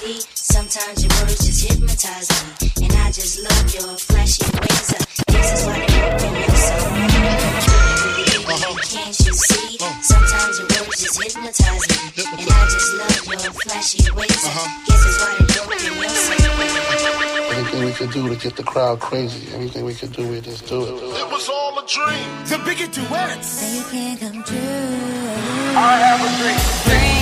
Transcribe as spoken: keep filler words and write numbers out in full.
see. Sometimes your words just hypnotize me, and I just love your flashy ways. Uh, this is why they open your soul. Can't you see? Sometimes your words just hypnotize me, and I just love your flashy ways. Uh, guess it's why they open your soul. Anything we could do to get the crowd crazy, anything we could do, we just do it. It was all a dream. The bigger duets. Say you can't come true. I have a dream. Dream.